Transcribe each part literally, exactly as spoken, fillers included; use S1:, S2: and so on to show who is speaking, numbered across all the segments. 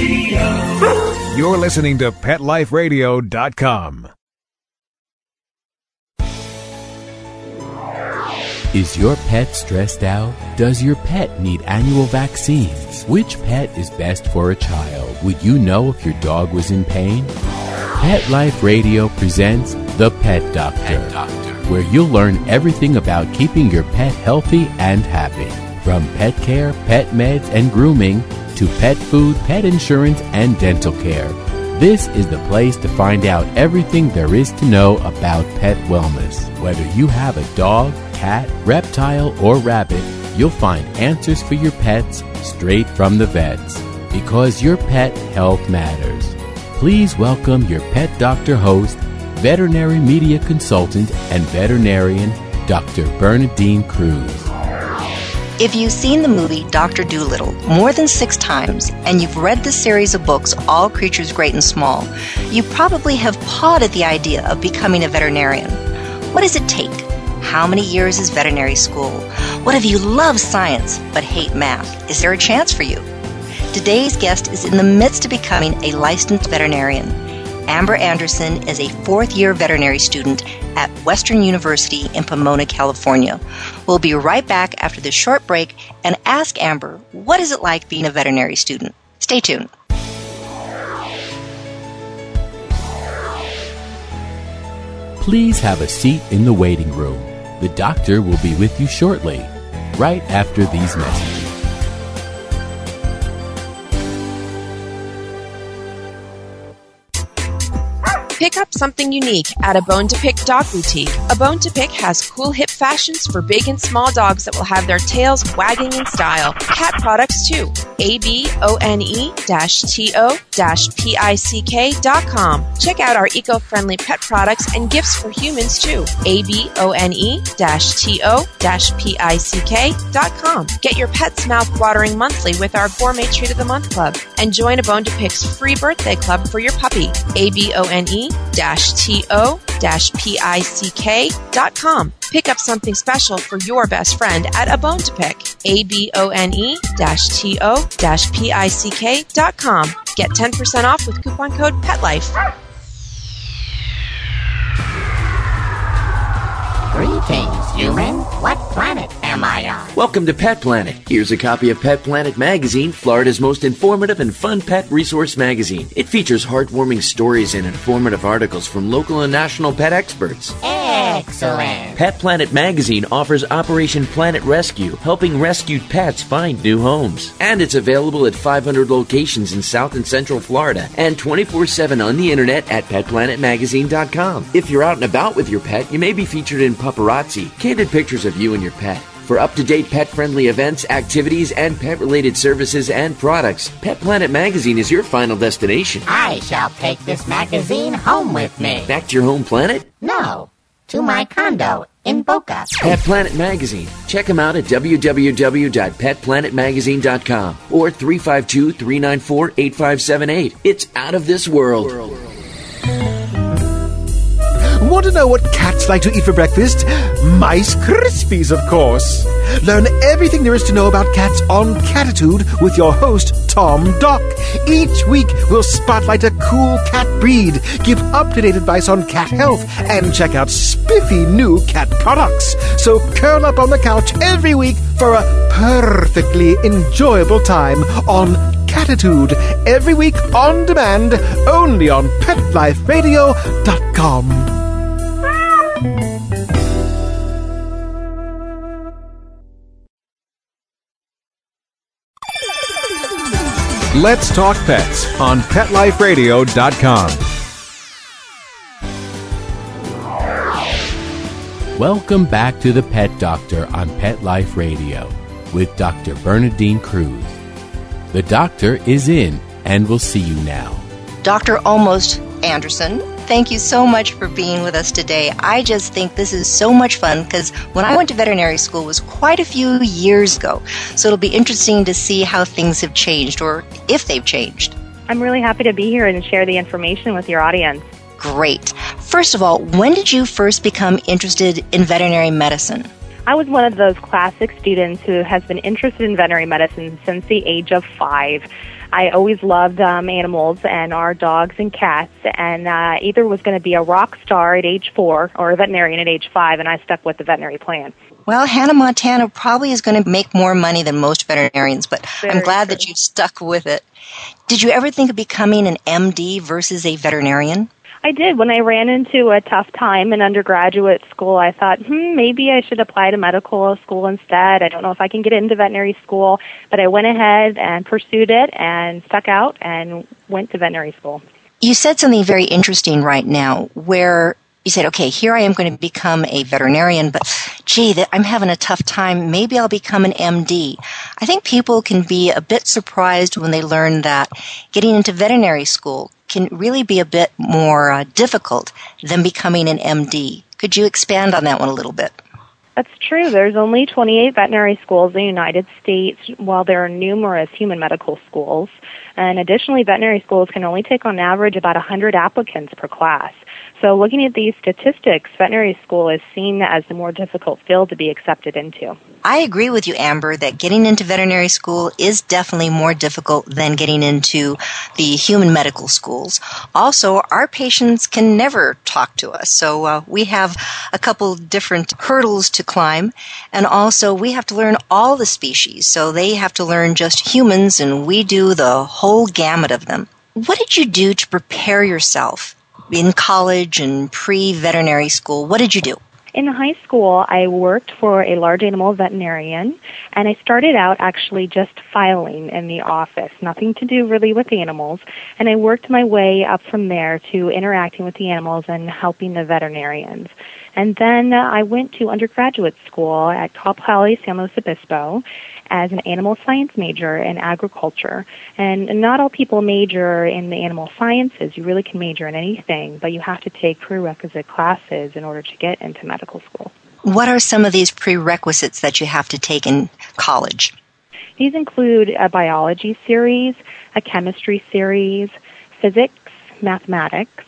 S1: Radio. You're listening to pet life radio dot com.
S2: Is your pet stressed out? Does your pet need annual vaccines? Which pet is best for a child? Would you know if your dog was in pain? Pet Life Radio presents The Pet Doctor, Pet Doctor, where you'll learn everything about keeping your pet healthy and happy. From pet care, pet meds, and grooming, to pet food, pet insurance, and dental care. This is the place to find out everything there is to know about pet wellness. Whether you have a dog, cat, reptile, or rabbit, you'll find answers for your pets straight from the vets. Because your pet health matters. Please welcome your Pet Doctor host, veterinary media consultant, and veterinarian, Doctor Bernadine Cruz.
S3: If you've seen the movie Doctor Dolittle more than six times and you've read the series of books All Creatures Great and Small, you probably have pawed at the idea of becoming a veterinarian. What does it take? How many years is veterinary school? What if you love science but hate math? Is there a chance for you? Today's guest is in the midst of becoming a licensed veterinarian. Amber Anderson is a fourth-year veterinary student at Western University in Pomona, California. We'll be right back after this short break and ask Amber, what is it like being a veterinary student? Stay tuned.
S2: Please have a seat in the waiting room. The doctor will be with you shortly, right after these messages.
S4: Pick up something unique at A Bone to Pick Dog Boutique. A Bone to Pick has cool hip fashions for big and small dogs that will have their tails wagging in style. Cat products too. A B O N E T O P I C K dot com. Check out our eco-friendly pet products and gifts for humans too. A B O N E T O P I C K dot com. Get your pet's mouth-watering monthly with our Gourmet Treat of the Month Club. And join A Bone to Pick's free birthday club for your puppy. A B O N E T O P I C K dot com. Pick up something special for your best friend at A Bone to Pick. A B O N E T O P I C K dot com. Get ten percent off with coupon code PETLIFE.
S5: Greetings, human. What planet am I on?
S6: Welcome to Pet Planet. Here's a copy of Pet Planet Magazine, Florida's most informative and fun pet resource magazine. It features heartwarming stories and informative articles from local and national pet experts.
S5: Excellent.
S6: Pet Planet Magazine offers Operation Planet Rescue, helping rescued pets find new homes. And it's available at five hundred locations in South and Central Florida and twenty-four seven on the internet at pet planet magazine dot com. If you're out and about with your pet, you may be featured in paparazzi, candid pictures of you and your pet. For up-to-date pet-friendly events, activities, and pet-related services and products, Pet Planet Magazine is your final destination.
S5: I shall take this magazine home with me.
S6: Back to your home planet?
S5: No, to my condo in Boca.
S6: Pet Planet Magazine. Check them out at w w w dot pet planet magazine dot com or three five two, three nine four, eight five seven eight. It's out of this world.
S7: Want to know what cats like to eat for breakfast? Mice Krispies, of course. Learn everything there is to know about cats on Catitude with your host, Tom Dock. Each week, we'll spotlight a cool cat breed, give up-to-date advice on cat health, and check out spiffy new cat products. So curl up on the couch every week for a perfectly enjoyable time on Catitude. Every week on demand, only on pet life radio dot com.
S1: Let's Talk Pets on pet life radio dot com.
S2: Welcome back to the Pet Doctor on Pet Life Radio with Doctor Bernadine Cruz. The doctor is in and will see you now.
S3: Doctor Almost Anderson, thank you so much for being with us today. I just think this is so much fun because when I went to veterinary school was quite a few years ago. So it'll be interesting to see how things have changed or if they've changed.
S8: I'm really happy to be here and share the information with your audience.
S3: Great. First of all, when did you first become interested in veterinary medicine?
S8: I was one of those classic students who has been interested in veterinary medicine since the age of five. I always loved um, animals and our dogs and cats, and uh, either was going to be a rock star at age four or a veterinarian at age five, and I stuck with the veterinary plan.
S3: Well, Hannah Montana probably is going to make more money than most veterinarians, but
S8: Very
S3: I'm glad
S8: true.
S3: that you stuck with it. Did you ever think of becoming an M D versus a veterinarian?
S8: I did. When I ran into a tough time in undergraduate school, I thought, hmm, maybe I should apply to medical school instead. I don't know if I can get into veterinary school, but I went ahead and pursued it and stuck out and went to veterinary school.
S3: You said something very interesting right now where you said, okay, here I am going to become a veterinarian, but gee, that I'm having a tough time. Maybe I'll become an M D. I think people can be a bit surprised when they learn that getting into veterinary school can really be a bit more uh, difficult than becoming an M D. Could you expand on that one a little bit?
S8: That's true. There's only twenty-eight veterinary schools in the United States, while there are numerous human medical schools. And additionally, veterinary schools can only take on average about one hundred applicants per class. So looking at these statistics, veterinary school is seen as the more difficult field to be accepted into.
S3: I agree with you, Amber, that getting into veterinary school is definitely more difficult than getting into the human medical schools. Also, our patients can never talk to us, so uh, we have a couple different hurdles to climb. And also, we have to learn all the species, so they have to learn just humans, and we do the whole gamut of them. What did you do to prepare yourself in college and pre-veterinary school? What did you do?
S8: In high school, I worked for a large animal veterinarian, and I started out actually just filing in the office, nothing to do really with animals, and I worked my way up from there to interacting with the animals and helping the veterinarians. And then uh, I went to undergraduate school at Cal Poly San Luis Obispo as an animal science major in agriculture. And not all people major in the animal sciences. You really can major in anything, but you have to take prerequisite classes in order to get into medical school.
S3: What are some of these prerequisites that you have to take in college?
S8: These include a biology series, a chemistry series, physics, mathematics,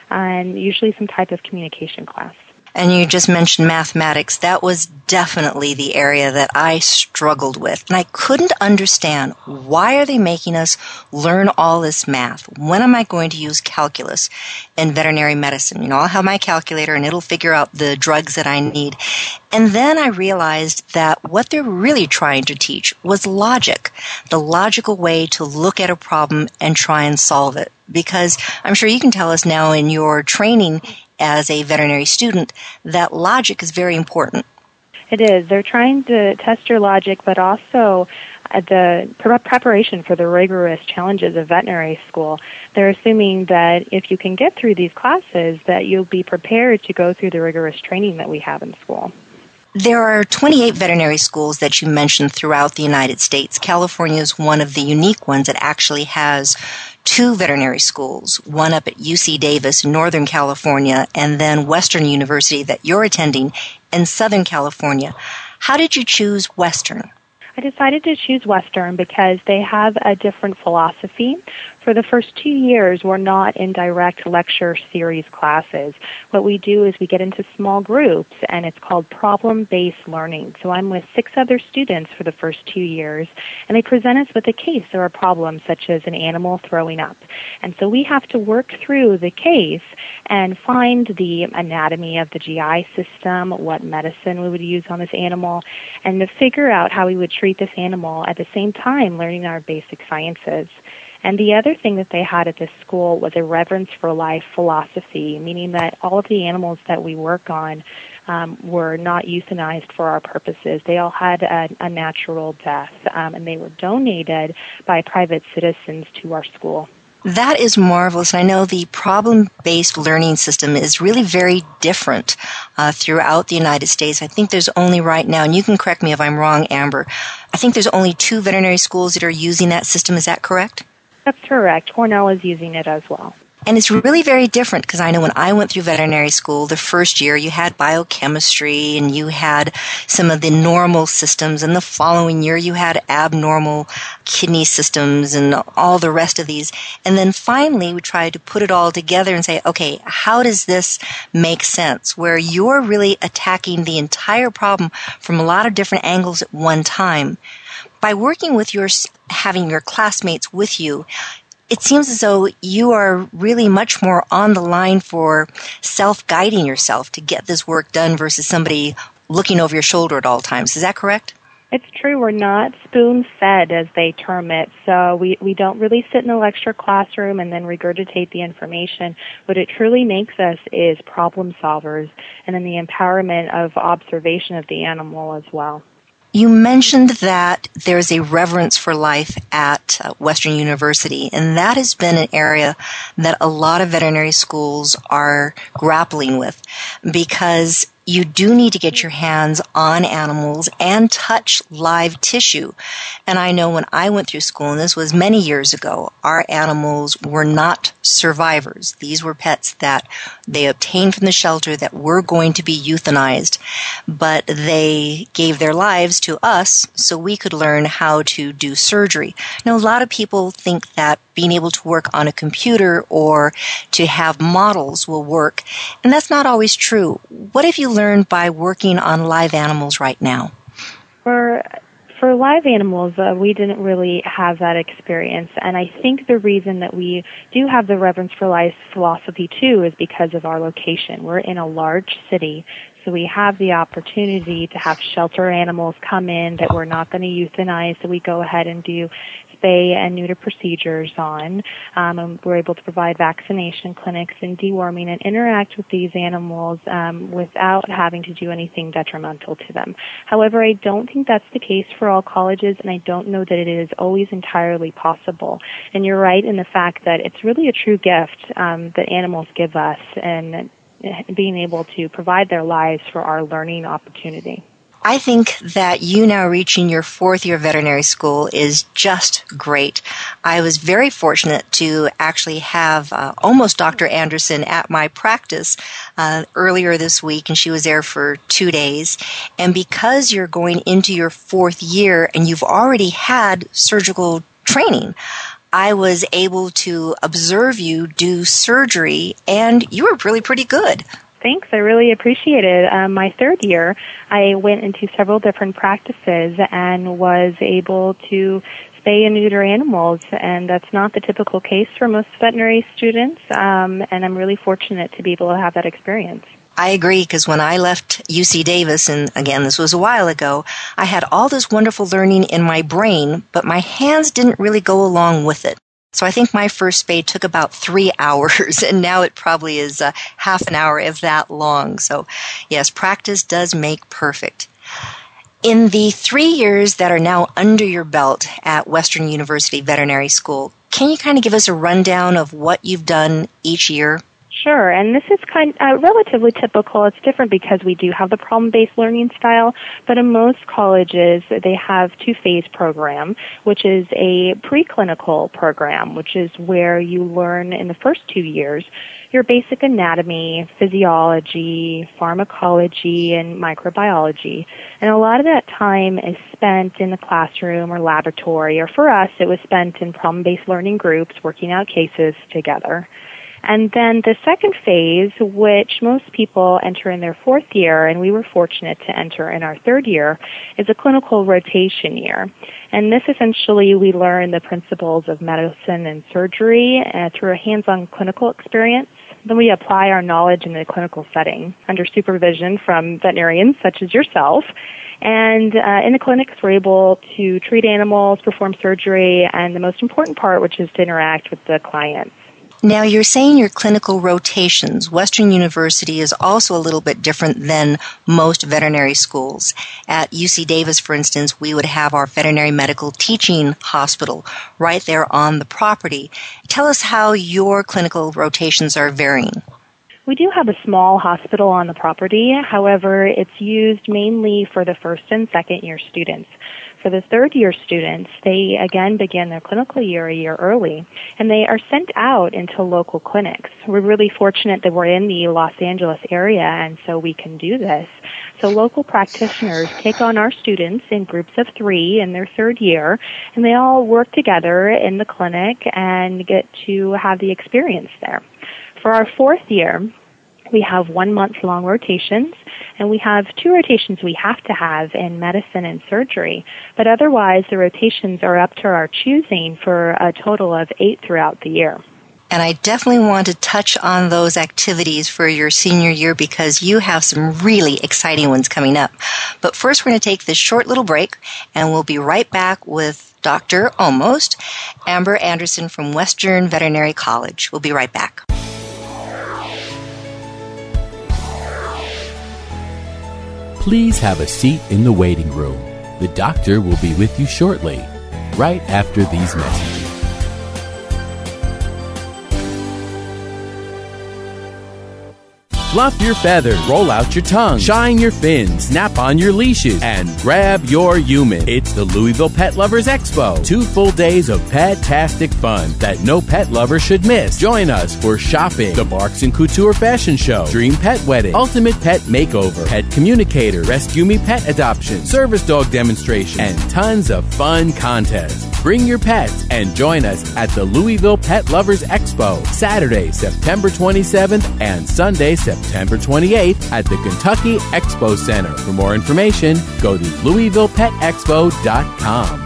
S8: and usually some type of communication class.
S3: And you just mentioned mathematics. That was definitely the area that I struggled with. And I couldn't understand, why are they making us learn all this math? When am I going to use calculus in veterinary medicine? You know, I'll have my calculator and it'll figure out the drugs that I need. And then I realized that what they're really trying to teach was logic, the logical way to look at a problem and try and solve it. Because I'm sure you can tell us now in your training as a veterinary student that logic is very important.
S8: It is. They're trying to test your logic, but also uh, the pre- preparation for the rigorous challenges of veterinary school. They're assuming that if you can get through these classes, that you'll be prepared to go through the rigorous training that we have in school.
S3: There are twenty-eight veterinary schools that you mentioned throughout the United States. California is one of the unique ones that actually has two veterinary schools, one up at U C Davis in Northern California, and then Western University that you're attending in Southern California. How did you choose Western?
S8: I decided to choose Western because they have a different philosophy. For the first two years, we're not in direct lecture series classes. What we do is we get into small groups, and it's called problem-based learning. So I'm with six other students for the first two years, and they present us with a case or a problem, such as an animal throwing up. And so we have to work through the case and find the anatomy of the G I system, what medicine we would use on this animal, and to figure out how we would treat this animal at the same time learning our basic sciences. And the other thing that they had at this school was a reverence for life philosophy, meaning that all of the animals that we work on um, were not euthanized for our purposes. They all had a, a natural death, um, and they were donated by private citizens to our school.
S3: That is marvelous. And I know the problem-based learning system is really very different uh, throughout the United States. I think there's only right now, and you can correct me if I'm wrong, Amber, I think there's only two veterinary schools that are using that system. Is that correct?
S8: That's correct. Cornell is using it as well.
S3: And it's really very different because I know when I went through veterinary school, the first year you had biochemistry and you had some of the normal systems, and the following year you had abnormal kidney systems and all the rest of these. And then finally we tried to put it all together and say, okay, how does this make sense? Where you're really attacking the entire problem from a lot of different angles at one time. By working with your, having your classmates with you, it seems as though you are really much more on the line for self-guiding yourself to get this work done versus somebody looking over your shoulder at all times. Is that correct?
S8: It's true. We're not spoon-fed, as they term it. So we, we don't really sit in a lecture classroom and then regurgitate the information. What it truly makes us is problem solvers, and then the empowerment of observation of the animal as well.
S3: You mentioned that there's a reverence for life at uh, Western University, and that has been an area that a lot of veterinary schools are grappling with, because you do need to get your hands on animals and touch live tissue. And I know when I went through school, and this was many years ago, our animals were not survivors. These were pets that they obtained from the shelter that were going to be euthanized, but they gave their lives to us so we could learn how to do surgery. Now, a lot of people think that being able to work on a computer or to have models will work, and that's not always true. What have you learned by working on live animals right now?
S8: For for live animals, uh, we didn't really have that experience, and I think the reason that we do have the reverence for life philosophy too is because of our location. We're in a large city, so we have the opportunity to have shelter animals come in that we're not going to euthanize, so we go ahead and do spay and neuter procedures on. Um, and we're able to provide vaccination clinics and deworming and interact with these animals um, without having to do anything detrimental to them. However, I don't think that's the case for all colleges, and I don't know that it is always entirely possible. And you're right in the fact that it's really a true gift um, that animals give us, and being able to provide their lives for our learning opportunity.
S3: I think that you now reaching your fourth year of veterinary school is just great. I was very fortunate to actually have uh, almost Doctor Anderson at my practice uh, earlier this week, and she was there for two days. And because you're going into your fourth year and you've already had surgical training, I was able to observe you do surgery, and you were really pretty good.
S8: Thanks. I really appreciate it. Um, my third year, I went into several different practices and was able to spay and neuter animals, and that's not the typical case for most veterinary students, um, and I'm really fortunate to be able to have that experience.
S3: I agree, because when I left U C Davis, and again, this was a while ago, I had all this wonderful learning in my brain, but my hands didn't really go along with it. So I think my first spay took about three hours, and now it probably is uh, half an hour, if that long. So, yes, practice does make perfect. In the three years that are now under your belt at Western University Veterinary School, can you kind of give us a rundown of what you've done each year?
S8: Sure, and this is kind of uh, relatively typical. It's different because we do have the problem-based learning style, but in most colleges they have two-phase program, which is a preclinical program, which is where you learn in the first two years your basic anatomy, physiology, pharmacology, and microbiology. And a lot of that time is spent in the classroom or laboratory, or for us it was spent in problem-based learning groups working out cases together. And then the second phase, which most people enter in their fourth year, and we were fortunate to enter in our third year, is a clinical rotation year. And this essentially, we learn the principles of medicine and surgery uh, through a hands-on clinical experience. Then we apply our knowledge in a clinical setting under supervision from veterinarians such as yourself. And uh, in the clinics, we're able to treat animals, perform surgery, and the most important part, which is to interact with the clients.
S3: Now, you're saying your clinical rotations. Western University is also a little bit different than most veterinary schools. At U C Davis, for instance, we would have our veterinary medical teaching hospital right there on the property. Tell us how your clinical rotations are varying.
S8: We do have a small hospital on the property. However, it's used mainly for the first and second year students. For the third year students, they again begin their clinical year a year early, and they are sent out into local clinics. We're really fortunate that we're in the Los Angeles area, and so we can do this. So local practitioners take on our students in groups of three in their third year, and they all work together in the clinic and get to have the experience there. For our fourth year, We have one month long rotations, and we have two rotations we have to have in medicine and surgery. But otherwise, the rotations are up to our choosing for a total of eight throughout the year.
S3: And I definitely want to touch on those activities for your senior year because you have some really exciting ones coming up. But first, we're going to take this short little break, and we'll be right back with Doctor Almost, Amber Anderson from Western Veterinary College. We'll be right back.
S2: Please have a seat in the waiting room. The doctor will be with you shortly, right after these messages. Fluff your feathers, roll out your tongue, shine your fins, snap on your leashes, and grab your human. It's the Louisville Pet Lovers Expo. Two full days of pet-tastic fun that no pet lover should miss. Join us for shopping, the Barks and Couture Fashion Show, Dream Pet Wedding, Ultimate Pet Makeover, Pet Communicator, Rescue Me Pet Adoption, Service Dog Demonstration, and tons of fun contests. Bring your pets and join us at the Louisville Pet Lovers Expo, Saturday, September twenty-seventh and Sunday, September twenty-eighth at the Kentucky Expo Center. For more information, go to louisville pet expo dot com.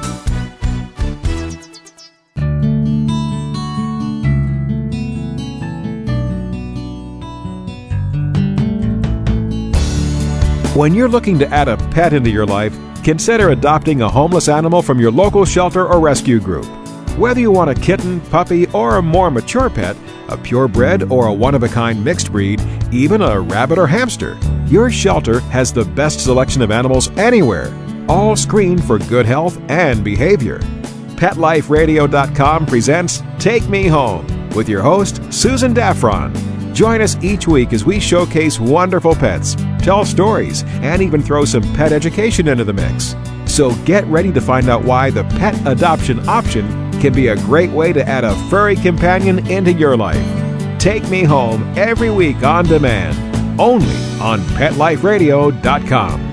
S1: When you're looking to add a pet into your life, consider adopting a homeless animal from your local shelter or rescue group. Whether you want a kitten, puppy, or a more mature pet, a purebred or a one-of-a-kind mixed breed, even a rabbit or hamster, your shelter has the best selection of animals anywhere, all screened for good health and behavior. Pet Life Radio dot com presents Take Me Home with your host, Susan Daffron. Join us each week as we showcase wonderful pets, tell stories, and even throw some pet education into the mix. So get ready to find out why the pet adoption option can be a great way to add a furry companion into your life. Take Me Home every week on demand, only on Pet Life Radio dot com.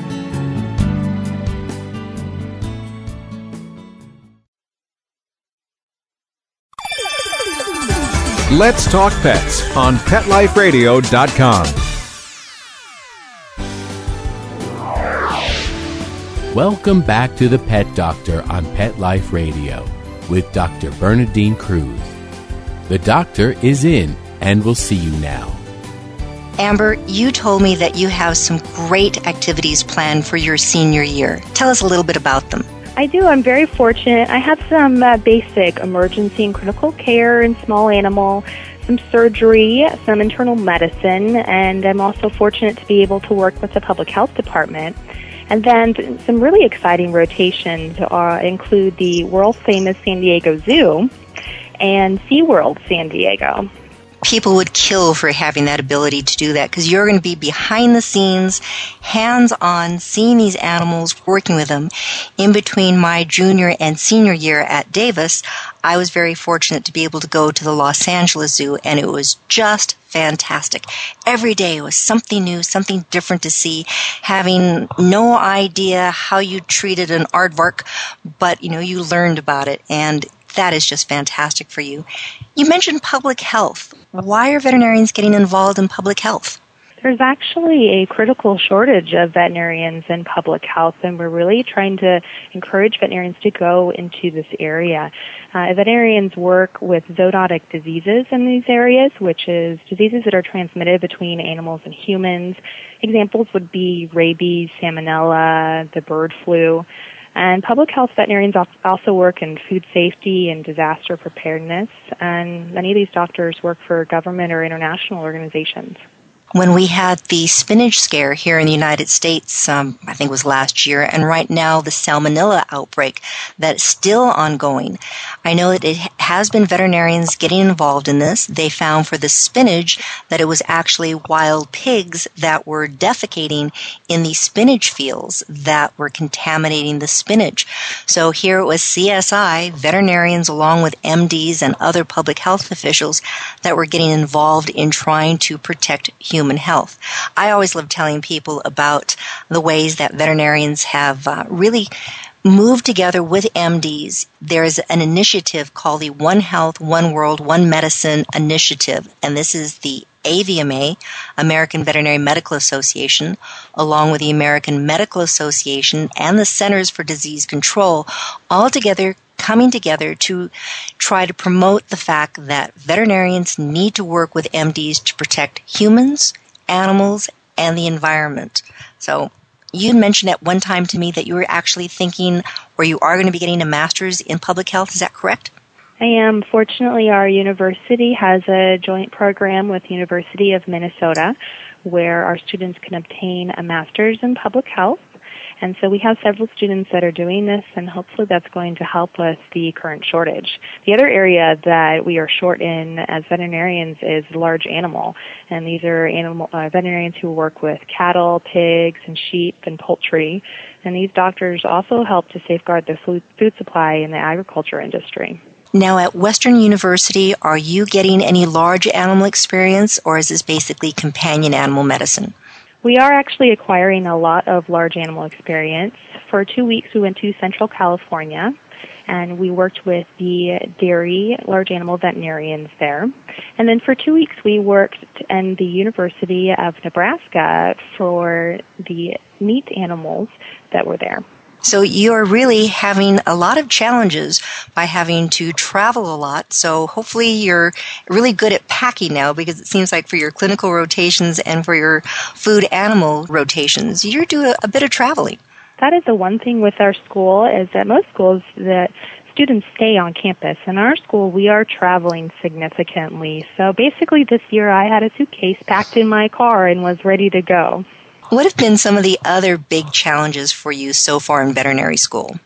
S1: Let's Talk Pets on Pet Life Radio dot com.
S2: Welcome back to the Pet Doctor on Pet Life Radio with Doctor Bernadine Cruz. The doctor is in and will see you now.
S3: Amber, you told me that you have some great activities planned for your senior year. Tell us a little bit about them.
S8: I do. I'm very fortunate. I have some uh, basic emergency and critical care and small animal, some surgery, some internal medicine, and I'm also fortunate to be able to work with the public health department. And then some really exciting rotations uh, include the world-famous San Diego Zoo and SeaWorld San Diego.
S3: People would kill for having that ability to do that because you're going to be behind the scenes, hands-on, seeing these animals, working with them. In between my junior and senior year at Davis, I was very fortunate to be able to go to the Los Angeles Zoo, and it was just fantastic. Every day was something new, something different to see, having no idea how you treated an aardvark, but, you know, you learned about it, and that is just fantastic for you. You mentioned public health. Why are veterinarians getting involved in public health?
S8: There's actually a critical shortage of veterinarians in public health, and we're really trying to encourage veterinarians to go into this area. Uh, veterinarians work with zoonotic diseases in these areas, which is diseases that are transmitted between animals and humans. Examples would be rabies, salmonella, the bird flu. And public health veterinarians also work in food safety and disaster preparedness, and many of these doctors work for government or international organizations.
S3: When we had the spinach scare here in the United States, um, I think it was last year, and right now the salmonella outbreak that's still ongoing. I know that it has been veterinarians getting involved in this. They found for the spinach that it was actually wild pigs that were defecating in the spinach fields that were contaminating the spinach. So here it was C S I, veterinarians along with M Ds and other public health officials that were getting involved in trying to protect humans. Human health. I always love telling people about the ways that veterinarians have uh, really moved together with M Ds. There's an initiative called the One Health, One World, One Medicine initiative, and this is the A V M A, American Veterinary Medical Association, along with the American Medical Association and the Centers for Disease Control, all together coming together to try to promote the fact that veterinarians need to work with M Ds to protect humans, animals, and the environment. So you mentioned at one time to me that you were actually thinking, or you are going to be getting a master's in public health. Is that correct?
S8: I am. Fortunately, our university has a joint program with the University of Minnesota where our students can obtain a master's in public health. And so we have several students that are doing this, and hopefully that's going to help with the current shortage. The other area that we are short in as veterinarians is large animal, and these are animal uh, veterinarians who work with cattle, pigs, and sheep and poultry. And these doctors also help to safeguard the food, food supply in the agriculture industry.
S3: Now, at Western University, are you getting any large animal experience, or is this basically companion animal medicine?
S8: We are actually acquiring a lot of large animal experience. For two weeks, we went to Central California, and we worked with the dairy large animal veterinarians there. And then for two weeks, we worked in the University of Nebraska for the meat animals that were there.
S3: So you're really having a lot of challenges by having to travel a lot. So hopefully you're really good at packing now, because it seems like for your clinical rotations and for your food animal rotations, you do a, a bit of traveling.
S8: That is the one thing with our school, is that most schools that students stay on campus. In our school, we are traveling significantly. So basically this year I had a suitcase packed in my car and was ready to go.
S3: What have been some of the other big challenges for you so far in veterinary school?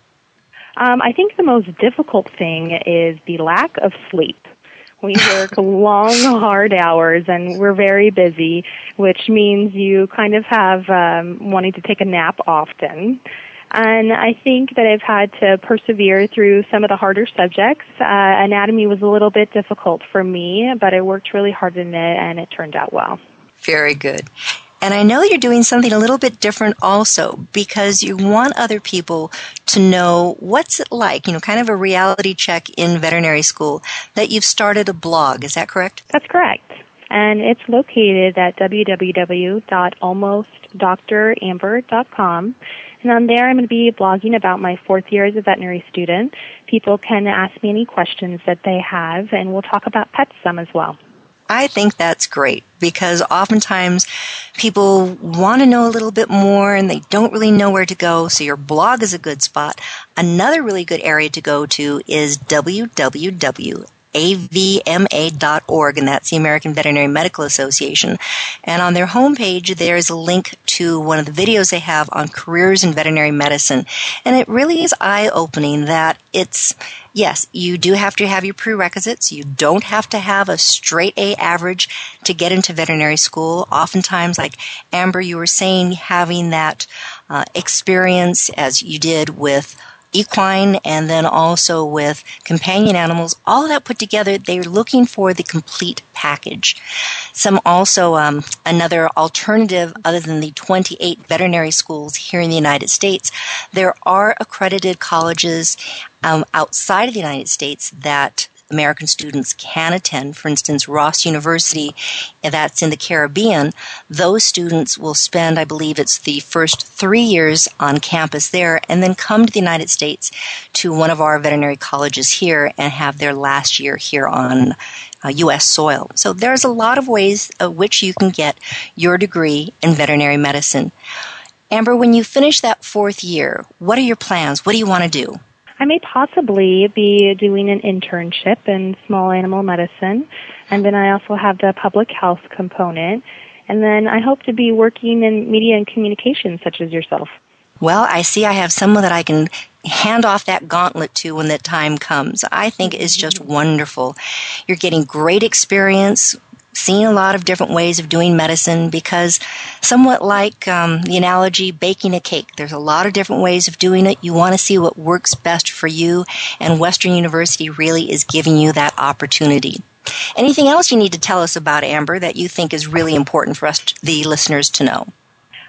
S8: Um, I think the most difficult thing is the lack of sleep. We work long, hard hours, and we're very busy, which means you kind of have um, wanting to take a nap often. And I think that I've had to persevere through some of the harder subjects. Uh, anatomy was a little bit difficult for me, but I worked really hard in it, and it turned out well.
S3: Very good. And I know you're doing something a little bit different also, because you want other people to know what's it like, you know, kind of a reality check in veterinary school, that you've started a blog. Is that correct?
S8: That's correct. And it's located at w w w dot almost dr amber dot com. And on there, I'm going to be blogging about my fourth year as a veterinary student. People can ask me any questions that they have, and we'll talk about pets some as well.
S3: I think that's great, because oftentimes people want to know a little bit more and they don't really know where to go, so your blog is a good spot. Another really good area to go to is w w w dot a v m a dot org, and that's the American Veterinary Medical Association. And on their homepage, there's a link to one of the videos they have on careers in veterinary medicine. And it really is eye-opening that it's, yes, you do have to have your prerequisites. You don't have to have a straight A average to get into veterinary school. Oftentimes, like Amber, you were saying, having that uh, experience as you did with equine and then also with companion animals, all of that put together, they're looking for the complete package. Some also, um, another alternative other than the twenty-eight veterinary schools here in the United States, there are accredited colleges um, outside of the United States that American students can attend. For instance, Ross University, that's in the Caribbean, those students will spend, I believe it's the first three years on campus there, and then come to the United States to one of our veterinary colleges here and have their last year here on uh, U S soil. So there's a lot of ways of which you can get your degree in veterinary medicine. Amber, when you finish that fourth year, what are your plans? What do you want to do?
S8: I may possibly be doing an internship in small animal medicine, and then I also have the public health component, and then I hope to be working in media and communications such as yourself.
S3: Well, I see I have someone that I can hand off that gauntlet to when the time comes. I think it's just wonderful. You're getting great experience, seeing a lot of different ways of doing medicine, because somewhat like um, the analogy baking a cake, there's a lot of different ways of doing it. You want to see what works best for you, and Western University really is giving you that opportunity. Anything else you need to tell us about, Amber, that you think is really important for us, the listeners, to know?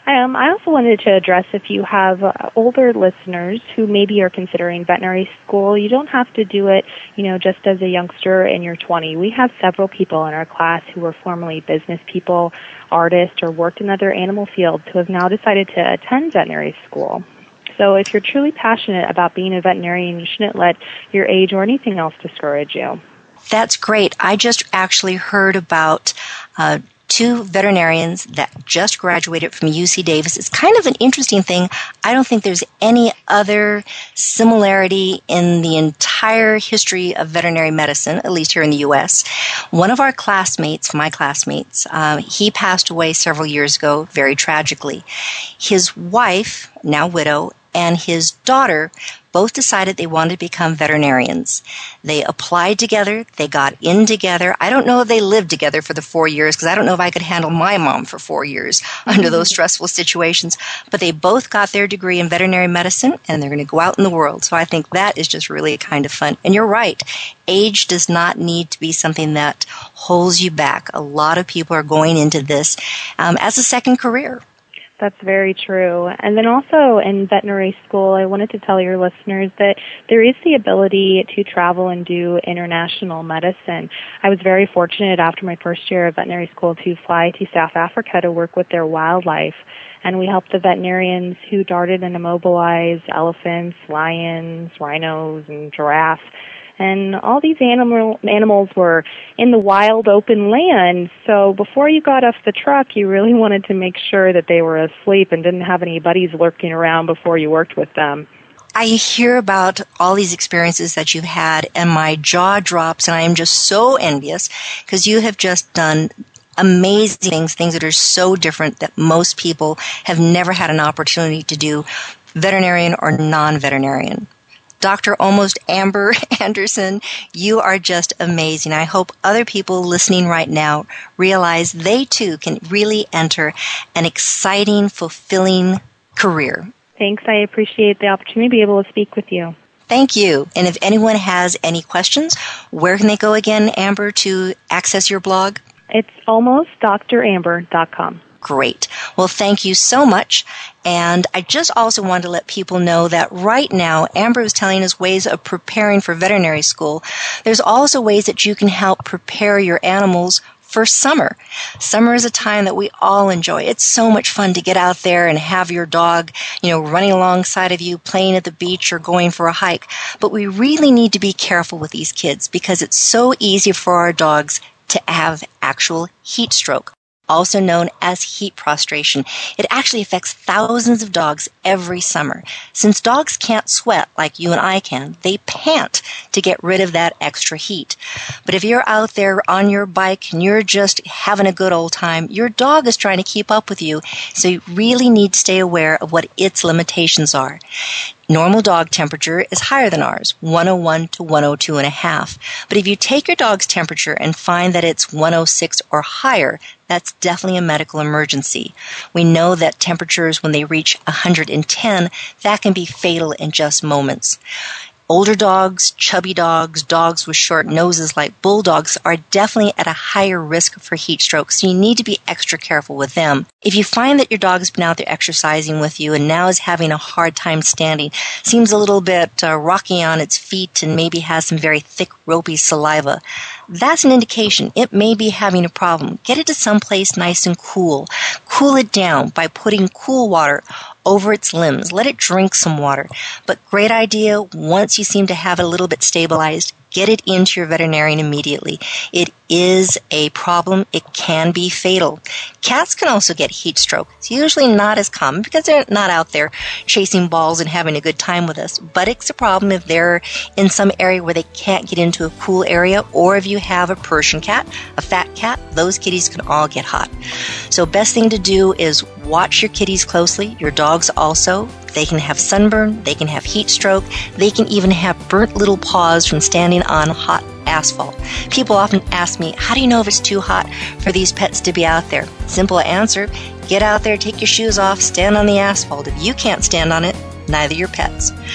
S8: Um, I also wanted to address if you have uh, older listeners who maybe are considering veterinary school, you don't have to do it, you know, just as a youngster in your twenties. We have several people in our class who were formerly business people, artists, or worked in other animal fields who have now decided to attend veterinary school. So if you're truly passionate about being a veterinarian, you shouldn't let your age or anything else discourage you.
S3: That's great. I just actually heard about uh, two veterinarians that just graduated from U C Davis. It's kind of an interesting thing. I don't think there's any other similarity in the entire history of veterinary medicine, at least here in the U S. One of our classmates, my classmates, uh, he passed away several years ago, very tragically. His wife, now widow, and his daughter both decided they wanted to become veterinarians. They applied together. They got in together. I don't know if they lived together for the four years because I don't know if I could handle my mom for four years mm-hmm. under those stressful situations. But they both got their degree in veterinary medicine, and they're going to go out in the world. So I think that is just really kind of fun. And you're right. Age does not need to be something that holds you back. A lot of people are going into this um, as a second career.
S8: That's very true. And then also in veterinary school, I wanted to tell your listeners that there is the ability to travel and do international medicine. I was very fortunate after my first year of veterinary school to fly to South Africa to work with their wildlife. And we helped the veterinarians who darted and immobilized elephants, lions, rhinos, and giraffes. And all these animal, animals were in the wild, open land. So before you got off the truck, you really wanted to make sure that they were asleep and didn't have any buddies lurking around before you worked with them.
S3: I hear about all these experiences that you've had, and my jaw drops, and I am just so envious because you have just done amazing things, things that are so different that most people have never had an opportunity to do, veterinarian or non-veterinarian. Doctor Almost Amber Anderson, you are just amazing. I hope other people listening right now realize they too can really enter an exciting, fulfilling career.
S8: Thanks. I appreciate the opportunity to be able to speak with you.
S3: Thank you. And if anyone has any questions, where can they go again, Amber, to access your blog?
S8: It's almost dr amber dot com.
S3: Great. Well, thank you so much. And I just also wanted to let people know that right now, Amber is telling us ways of preparing for veterinary school. There's also ways that you can help prepare your animals for summer. Summer is a time that we all enjoy. It's so much fun to get out there and have your dog, you know, running alongside of you, playing at the beach or going for a hike. But we really need to be careful with these kids because it's so easy for our dogs to have actual heat stroke, also known as heat prostration. It actually affects thousands of dogs every summer. Since dogs can't sweat like you and I can, they pant to get rid of that extra heat. But if you're out there on your bike and you're just having a good old time, your dog is trying to keep up with you, so you really need to stay aware of what its limitations are. Normal dog temperature is higher than ours, one oh one to one oh two and a half. But if you take your dog's temperature and find that it's one oh six or higher, that's definitely a medical emergency. We know that temperatures, when they reach one hundred ten, that can be fatal in just moments. Older dogs, chubby dogs, dogs with short noses like bulldogs are definitely at a higher risk for heat stroke, so you need to be extra careful with them. If you find that your dog's been out there exercising with you and now is having a hard time standing, seems a little bit uh, rocky on its feet and maybe has some very thick, ropey saliva, that's an indication it may be having a problem. Get it to someplace nice and cool. Cool it down by putting cool water over its limbs. Let it drink some water. But great idea, once you seem to have it a little bit stabilized, get it into your veterinarian immediately. It is a problem. It can be fatal. Cats can also get heat stroke. It's usually not as common because they're not out there chasing balls and having a good time with us. But it's a problem if they're in some area where they can't get into a cool area, or if you have a Persian cat, a fat cat, those kitties can all get hot. So best thing to do is watch your kitties closely, your dogs also. They can have sunburn, they can have heat stroke, they can even have burnt little paws from standing on hot asphalt. People often ask me, how do you know if it's too hot for these pets to be out there? Simple answer, get out there, take your shoes off, stand on the asphalt. If you can't stand on it, neither your pets.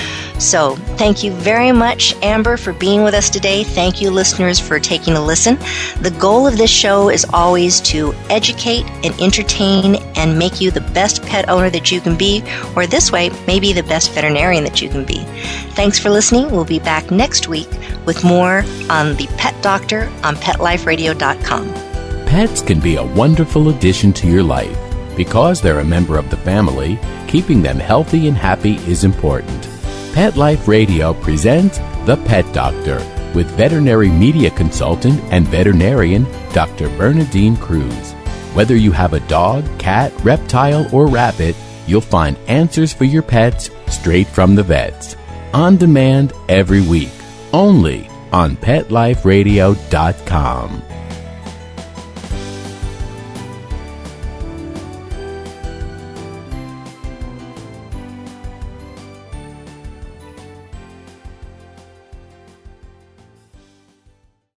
S3: So, thank you very much, Amber, for being with us today. Thank you, listeners, for taking a listen. The goal of this show is always to educate and entertain and make you the best pet owner that you can be, or this way, maybe the best veterinarian that you can be. Thanks for listening. We'll be back next week with more on The Pet Doctor on pet life radio dot com.
S2: Pets can be a wonderful addition to your life. Because they're a member of the family, keeping them healthy and happy is important. Pet Life Radio presents The Pet Doctor with veterinary media consultant and veterinarian Doctor Bernadine Cruz. Whether you have a dog, cat, reptile, or rabbit, you'll find answers for your pets straight from the vets. On demand every week, only on pet life radio dot com.